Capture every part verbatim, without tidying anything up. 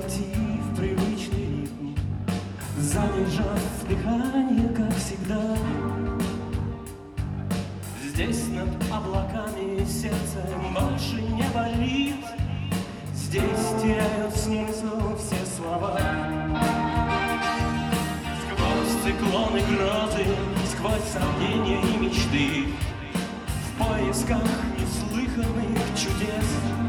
войти в привычный ритм, задержав дыхание, как всегда. Здесь над облаками сердце больше не болит, здесь теряют смысл все слова. Сквозь циклоны грозы, сквозь сомнения и мечты, в поисках неслыханных чудес.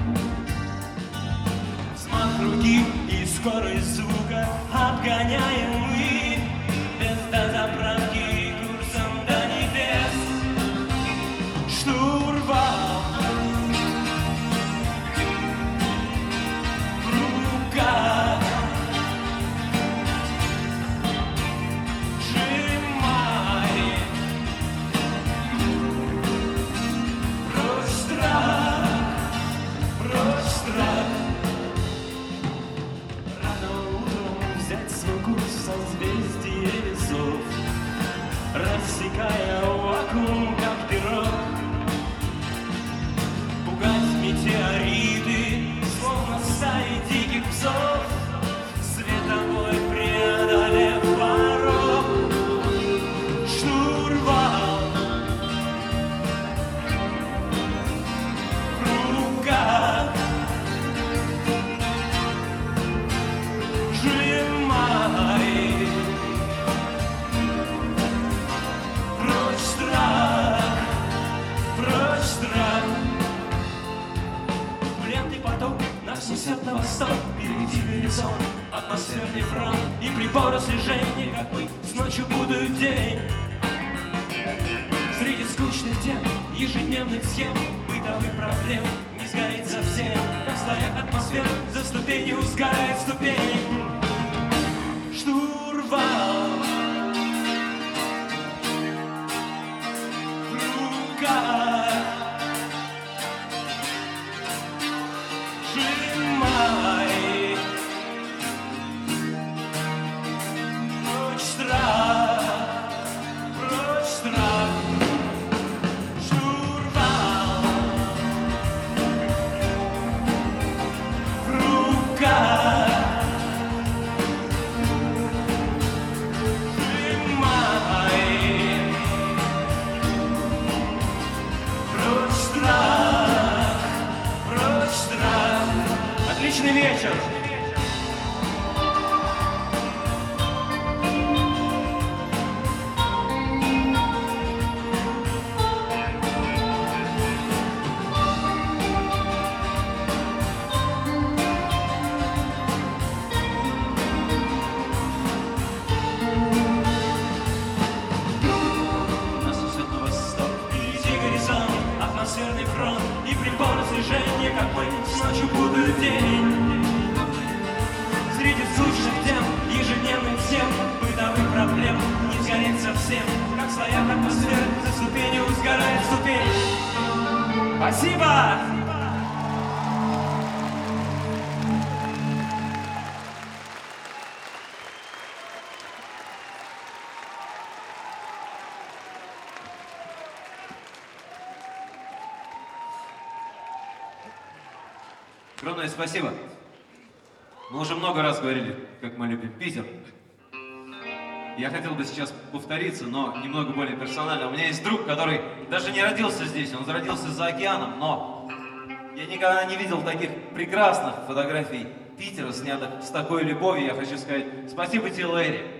Взмах руки и скорость звука обгоняем мы, без дозаправки курсом до небес. Штурвал в руках, сжимай, прочь страх, прочь страх. Рано утром взять свой курс в созвездие весов, рассекая вакуум, как пирог. Метеориты, словно стаи диких псов, световой преодолев порог. Штурвал в руках, сжимай, прочь страх, прочь страх. Нас несет на восток, впереди горизонт, атмосферный фронт и приборы слежения, как мы с ночью будут день. Среди скучных тем, ежедневных схем, бытовых проблем не сгорит совсем, как в слоях атмосфер за ступенью сгорает ступень. Штурвал в руках, сжимай, прочь страх, прочь страх. Штурвал в руках, сжимай, прочь страх, прочь страх. Отличный вечер! Нас несет на восток, впереди горизонт, атмосферный фронт и приборы слежения, как мы с ночью будут день. Среди скучных тем, ежедневных тем, бытовых проблем не сгорит совсем, как в слоях атмосферы за ступенью сгорает ступень. Спасибо! Огромное спасибо. Мы уже много раз говорили, как мы любим Питер. Я хотел бы сейчас повториться, но немного более персонально. У меня есть друг, который даже не родился здесь, он родился за океаном, но я никогда не видел таких прекрасных фотографий Питера, снятых с такой любовью. Я хочу сказать спасибо тебе, Лэри.